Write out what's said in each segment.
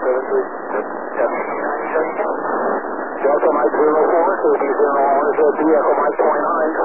Delta Mike 04, Suzy 01, ZB Echo Mike 29.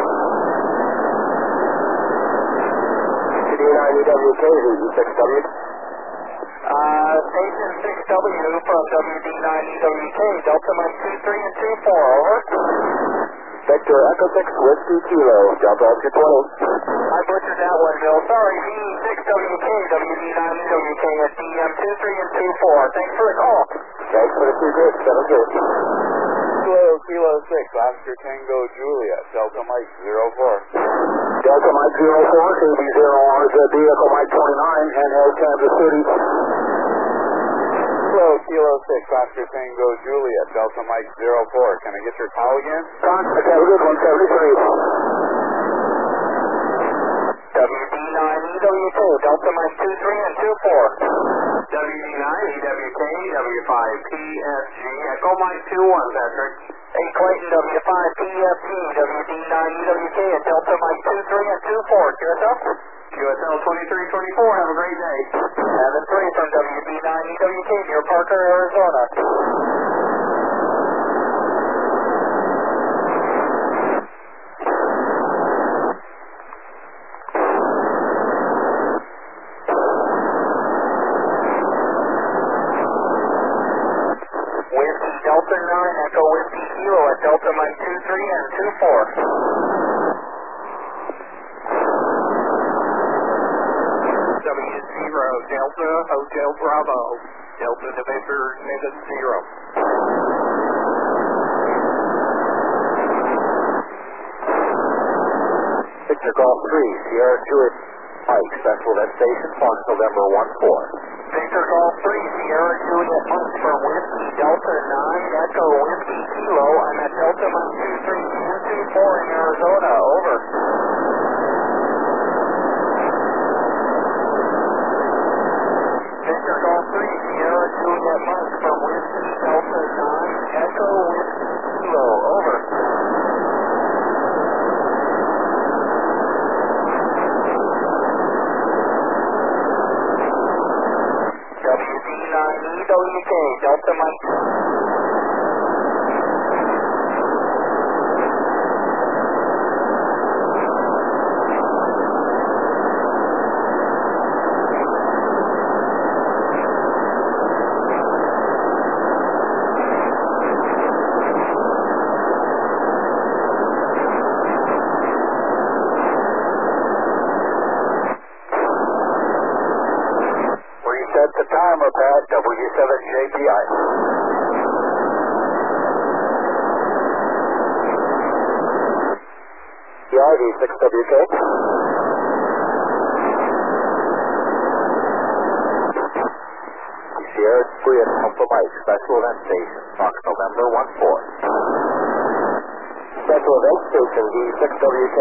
CD9EWK, ZB6W. Station 6W from WD9EWK, Delta Mike 23 and 24, over. Vector Echo 6, Whiskey Kilo, Delta Oscar 20. I butchered that one, Bill. Sorry, V6WK, WD9EWK at DM 23 and 24. Thanks for the call. Thanks for the 2 groups, 7 good. Kilo 6, Oscar Tango Juliet, Delta Mike 04. Delta Mike 04, Suzy 01, ZB Echo Mike 29, handheld Kansas City. Kilo 6, Oscar Tango Juliet, Delta Mike 04. Can I get your call again? Contact, have a good one, 73. WD9EWK, Delta Mike 23 and 24. WD9EWK, W5PSG, Echo Mike 21, Patrick. Hey, Clayton, W5PFG, WD9EWK at Delta Mike 23 and 24. QSL? QSL 2324, have a great day. 7-3 from WD9EWK near Parker, Arizona. Whiskey Delta 9, Echo Whiskey Kilo at Delta Mike 23 and 24. W0, Delta, Hotel Bravo, Delta November 70. Victor Golf 3, Sierra Juliet Mike, Central Net Station, Fox November 14. Victor Golf 3, Sierra Juliet Mike from Whiskey Delta 9, Echo Whiskey Kilo. I'm at Delta Mike 23 and 24 in Arizona, over. Victor Golf 3, Sierra Juliet Mike from Whiskey Delta 9, Echo Whiskey Kilo, over. WD9EWK, Delta Mike. Reset the timer, Pat, W7JPI. V6WK. Sierra Juliet Alpha Mike, Special Event Station, Fox November 14. Special Event Station, V6WK.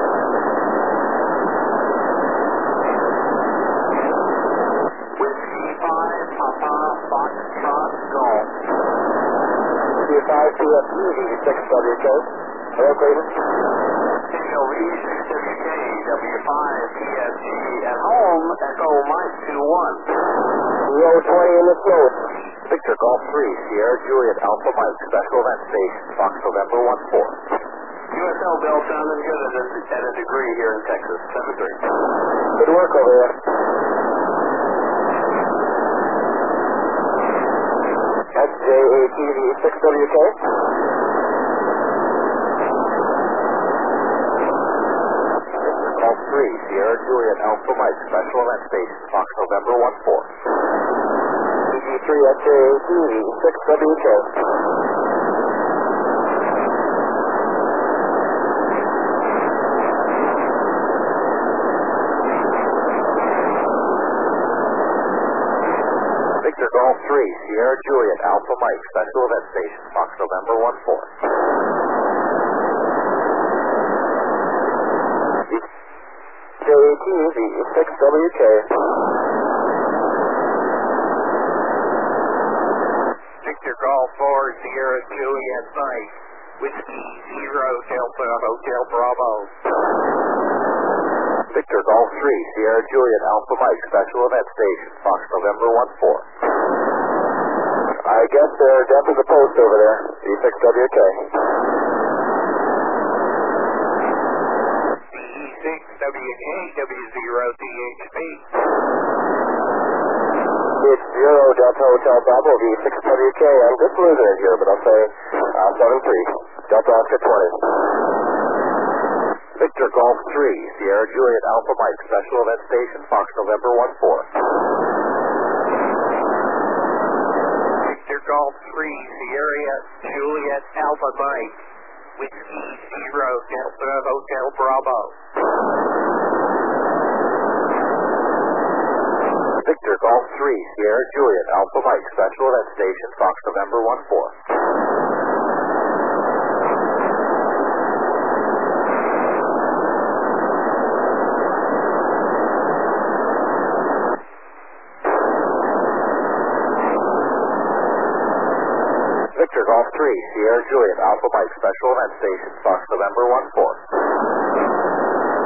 Whiskey 5, Papa, Foxtrot, Golf. C5 PFG, V6WK. Hello, Clayton. Signal V6WK, W5 PSG, at home, Echo Mike 21. 020 in the slow. Victor Golf 3, Sierra Juliet Alpha Mike, Special Event Station, Fox November 14. QSL Bill sounding good at a degree here in Texas, 7-3. Good work over there. SJATV 6WK. Victor Golf 3, Sierra Juliet Alpha Mike, Special Event Station, Fox November 14. EG3 SJATV 6WK. Victor Golf 3, Sierra Juliet Alpha Mike, Special Event Station, Fox November 14. JATV 6WK. Victor Golf 4, Sierra Juliet Mike, Whiskey 0, Delta, Hotel Bravo. Victor Golf 3, Sierra Juliet Alpha Mike, Special Event Station, Fox November 14. I guess they're deaf as a post over there. V6WK. V6WK, W0DHB. It's 0 Delta Hotel Bravo, V6WK. I'm just losing it here, but I'll say 7-3. Delta Oscar 20. Victor Golf 3, Sierra Juliet Alpha Mike, Special Event Station, Fox November 14. Victor Golf 3, Sierra Juliet Alpha Mike, Whiskey 0 Delta Hotel Bravo. Victor Golf 3, Sierra Juliet Alpha Mike, Special Event Station, Fox November 14. Victor Golf 3, Sierra Juliet Alpha Mike, Special Event Station, Fox November 14.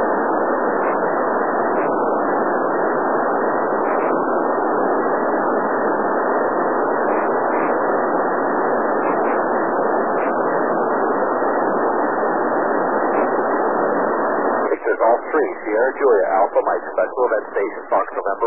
Victor Golf 3, Sierra Juliet Alpha Mike, Special Event Station, Fox November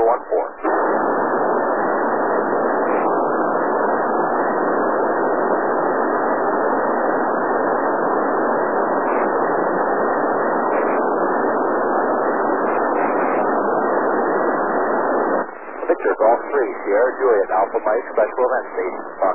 14. Victor Golf 3, Sierra Juliet Alpha Mike, Special Event Station,